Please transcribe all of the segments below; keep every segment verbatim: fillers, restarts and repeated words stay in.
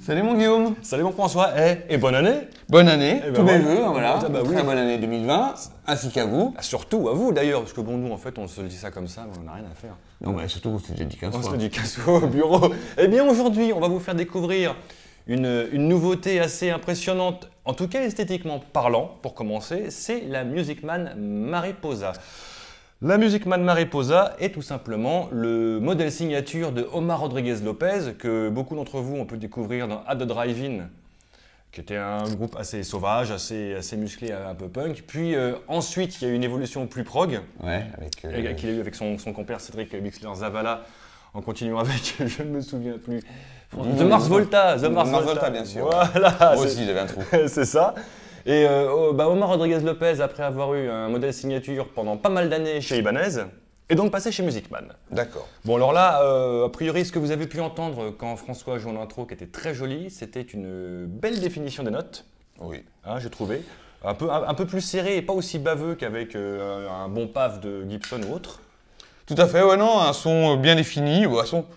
Salut mon Guillaume. Salut mon François, eh, et bonne année. Bonne année, Eh ben tous mes voilà. vœux, voilà. Ah bah oui. Très bonne année deux mille vingt, ainsi qu'à vous. Ah, surtout à vous d'ailleurs, parce que bon, nous en fait, on se le dit ça comme ça, mais on n'a rien à faire. Non, mais surtout, on s'est déjà dit quinze On fois. se le dit quinze fois au bureau. Eh bien aujourd'hui, on va vous faire découvrir une, une nouveauté assez impressionnante, en tout cas esthétiquement parlant, pour commencer, c'est la Music Man Mariposa. La Music Man Mariposa est tout simplement le modèle signature de Omar Rodriguez Lopez, que beaucoup d'entre vous ont pu découvrir dans At the Drive-In, qui était un groupe assez sauvage, assez, assez musclé, un peu punk. Puis euh, ensuite, il y a eu une évolution plus prog, Ouais, avec. euh, et- qu'il a eu avec son, son compère Cédric Bixler-Zavala, en continuant avec, je ne me souviens plus, The Mars Volta, The Mars, Mars Volta, Volta, bien sûr. Voilà, Moi c'est- aussi, j'avais un trou. c'est ça. Et euh, oh, bah, Omar Rodriguez Lopez, après avoir eu un modèle signature pendant pas mal d'années chez Ibanez, est donc passé chez Music Man. D'accord. Bon alors là, euh, a priori, ce que vous avez pu entendre quand François joue en intro, qui était très joli, c'était une belle définition des notes, Oui. hein, j'ai trouvé. Un peu, un, un peu plus serré et pas aussi baveux qu'avec euh, un bon paf de Gibson ou autre. Tout à fait, ouais, non, un son bien défini, ou un son.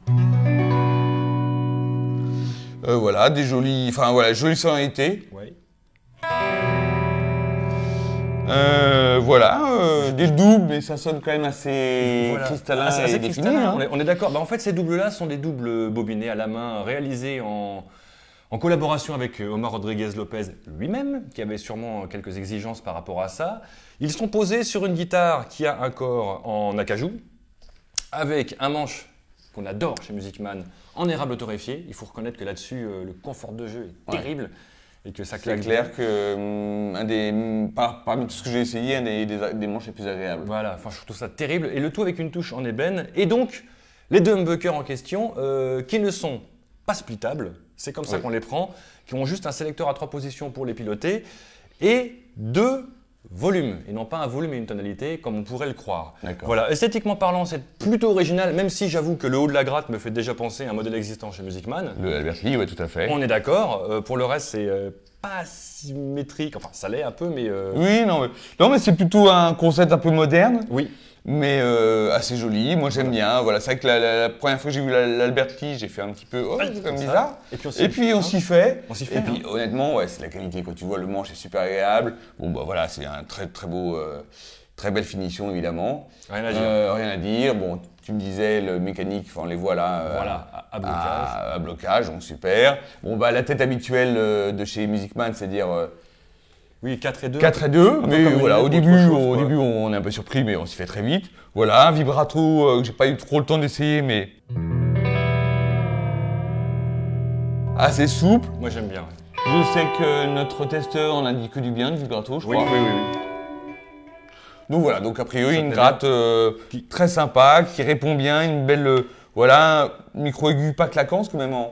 Euh, voilà, des jolies. Enfin, voilà, jolie sonorité. Ouais. Euh, voilà, euh, des doubles, mais ça sonne quand même assez Voilà. cristallin Ah, c'est et assez défini. cristallin, hein. On est, on est d'accord. Bah, en fait, ces doubles-là sont des doubles bobinés à la main, réalisés en, en collaboration avec euh, Omar Rodriguez Lopez lui-même, qui avait sûrement quelques exigences par rapport à ça. Ils sont posés sur une guitare qui a un corps en acajou, avec un manche qu'on adore chez Music Man, en érable torréfié. Il faut reconnaître que là-dessus, euh, le confort de jeu est Ouais. terrible et que ça C'est claque clair bien. que hum, un des, hum, par- parmi tout ce que j'ai essayé, un des, des- des manches les plus agréables. Voilà, enfin, je trouve ça terrible. Et le tout avec une touche en ébène. Et donc, les deux humbuckers en question, euh, qui ne sont pas splittables, c'est comme ça Oui. qu'on les prend, qui ont juste un sélecteur à trois positions pour les piloter, et deux volumes, et non pas un volume et une tonalité, comme on pourrait le croire. D'accord. Voilà, esthétiquement parlant, c'est plutôt original, même si j'avoue que le haut de la gratte me fait déjà penser à un modèle existant chez Music Man. Le Albert Lee, ouais, tout à fait. On est d'accord. Euh, pour le reste, c'est euh, pas symétrique. Enfin, ça l'est un peu, mais... euh, Oui, non, mais, non, mais c'est plutôt un concept un peu moderne, oui. mais euh, assez joli. Moi, j'aime bien. Voilà, c'est vrai que la, la- la première fois que j'ai vu la- l'Albert Lee, j'ai fait un petit peu, oh, c'est quand Comme même ça. bizarre. Et puis on s'y Et puis on hein. s'y fait. On s'y fait, Et puis hein. honnêtement, ouais, c'est la qualité. Quand tu vois le manche, est super agréable. Bon, bah voilà, c'est un très très beau, euh, très belle finition évidemment. Rien à dire. Euh, rien à dire. Bon, tu me disais le mécanique, enfin les voilà. euh, Voilà, à- à blocage. À, à blocage, donc super. Bon, bah la tête habituelle euh, de chez Music Man, c'est-à-dire euh, Oui, quatre et deux. quatre et deux, peu mais comme voilà, une au autre début, chose, au quoi. début, on est un peu surpris, mais on s'y fait très vite. Voilà, un vibrato euh, que j'ai pas eu trop le temps d'essayer, mais assez souple. Moi j'aime bien. Je sais que notre testeur en a dit que du bien de vibrato, je Oui, crois. oui, oui, oui. Donc voilà, donc a priori Ça une te gratte euh, très sympa, qui répond bien, une belle, euh, voilà, micro aigu pas claquant, parce que même en...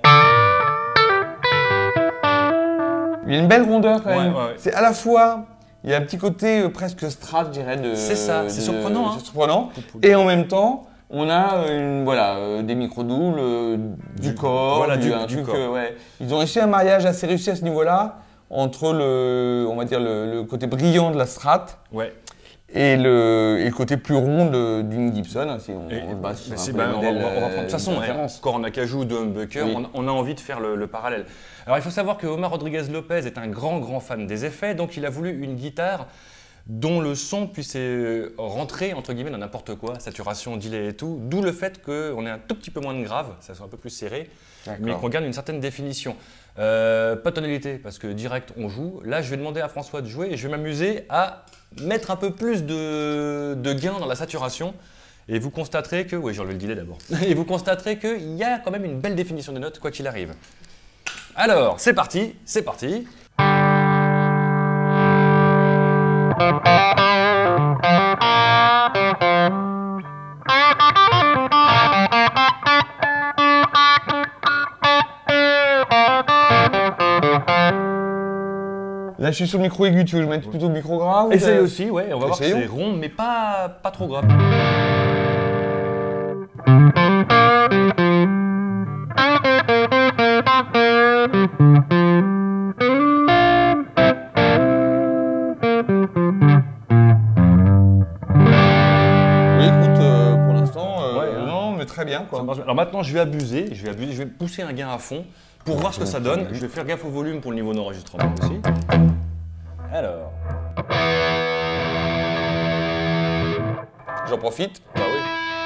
Il y a une belle rondeur quand Ouais, même. ouais, ouais. C'est à la fois, il y a un petit côté euh, presque strat, je dirais, de... C'est ça, c'est de- surprenant, hein. C'est surprenant. Et en même temps, on a euh, une, voilà, euh, des micro-doubles, euh, du, Du- corps, voilà, du- un du truc, corps. euh, ouais. Ils ont réussi un mariage assez réussi à ce niveau-là, entre le, on va dire, le, le côté brillant de la strat Ouais. et le, et le côté plus rond de- d'une Gibson, hein, si on, Et- on se base sur mais un c'est- peu bah, les on, va, modèles, on va- on va prendre- de euh, toute façon, de hein, référence. encore en acajou de humbucker, Oui. on, on a envie de faire le, le parallèle. Alors il faut savoir que Omar Rodriguez Lopez est un grand grand fan des effets, donc il a voulu une guitare dont le son puisse euh, rentrer entre guillemets dans n'importe quoi, saturation, delay et tout, d'où le fait qu'on ait un tout petit peu moins de grave, ça soit un peu plus serré, mais qu'on garde une certaine définition. Euh, pas de tonalité, parce que direct on joue. Là je vais demander à François de jouer et je vais m'amuser à mettre un peu plus de, de gain dans la saturation. Et vous constaterez que, oui j'ai enlevé le delay d'abord, et vous constaterez qu'il y a quand même une belle définition des notes quoi qu'il arrive. Alors c'est parti, c'est parti. Là, je suis sur le micro aigu, tu veux que je mette plutôt le micro grave ou Essaye t'as- aussi, ouais, on va voir que Essayons. c'est rond, mais pas, pas trop grave. Oui, écoute, euh, pour l'instant, euh, Ouais, hein. non, mais très bien, quoi. Ça marche bien. Alors maintenant, je vais abuser, je vais abuser, je vais pousser un gain à fond Pour voir ce que ça donne, je vais faire gaffe au volume pour le niveau d'enregistrement aussi. Alors. J'en profite. Bah oui.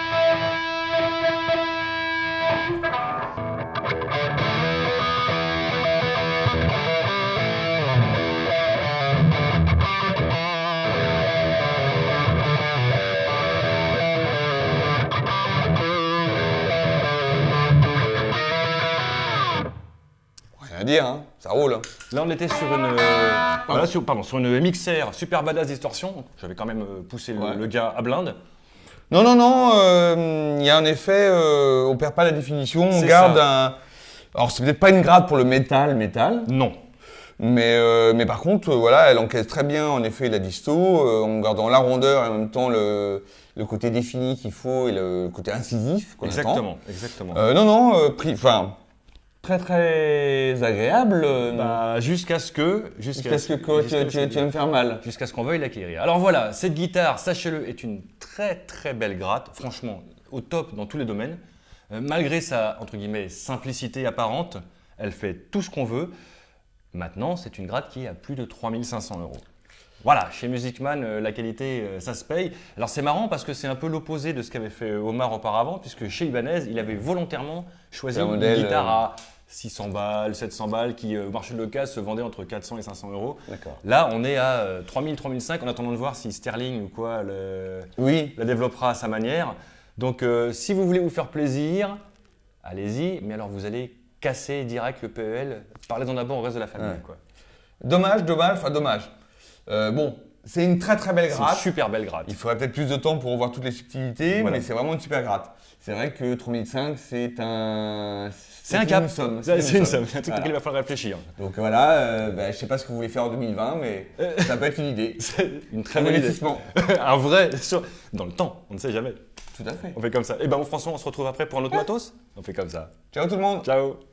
Rien à dire, hein. Ça roule. Hein. Là, on était sur une, euh, voilà, sur, pardon, sur une M X R Super Badass Distortion. J'avais quand même euh, poussé le, Ouais. le gars à blinde. Non, non, non, euh, il y a un effet, euh, on perd pas la définition, on C'est garde ça. un... Alors, c'est peut-être pas une grade pour le métal, métal, Non. mais, euh, mais par contre, euh, voilà, elle encaisse très bien, en effet, la disto, euh, en gardant la rondeur et en même temps le, le côté défini qu'il faut et le côté incisif qu'on attend. Exactement, exactement. Euh, non, non, euh, prix, enfin, très, très agréable, euh, Bah, jusqu'à ce que... jusqu'à ce que quoi, tu, jusqu'à tu, ce que- tu vas me faire mal. Jusqu'à ce qu'on veuille l'acquérir. Alors voilà, cette guitare, sachez-le, est une très très belle gratte, franchement, au top dans tous les domaines. Euh, malgré sa, entre guillemets, simplicité apparente, elle fait tout ce qu'on veut. Maintenant, c'est une gratte qui est à plus de trois mille cinq cents euros. Voilà, chez Musicman, euh, la qualité, euh, ça se paye. Alors c'est marrant parce que c'est un peu l'opposé de ce qu'avait fait Omar auparavant, puisque chez Ibanez, il avait volontairement choisi C'est un une modèle, guitare euh, à six cents balles, sept cents balles, qui euh, au marché de l'occasion se vendait entre quatre cents et cinq cents euros. D'accord. Là, on est à euh, trois mille, trois mille cinq cents en attendant de voir si Sterling ou quoi le- Oui, la développera à sa manière. Donc, euh, si vous voulez vous faire plaisir, allez-y. Mais alors, vous allez casser direct le P E L. Parlez-en d'abord au reste de la famille. Ouais. quoi. dommage, dommage, enfin dommage. Euh, bon, c'est une très très belle C'est une gratte. super belle gratte. Il faudrait peut-être plus de temps pour voir toutes les subtilités, Voilà. mais c'est vraiment une super gratte. C'est vrai que trois mille cinq, c'est un... C'est un cap. Une somme. C'est c'est une somme. somme. C'est un truc Voilà. auquel il va falloir réfléchir. Donc voilà, euh, bah, je sais pas ce que vous voulez faire en deux mille vingt, mais Euh. ça peut être une idée. C'est une très Un bonne idée. investissement. un vrai, sur- dans le temps, on ne sait jamais. Tout à fait. On fait comme ça. Et ben, mon François, on se retrouve après pour un autre matos. On fait comme ça. Ciao tout le monde. Ciao.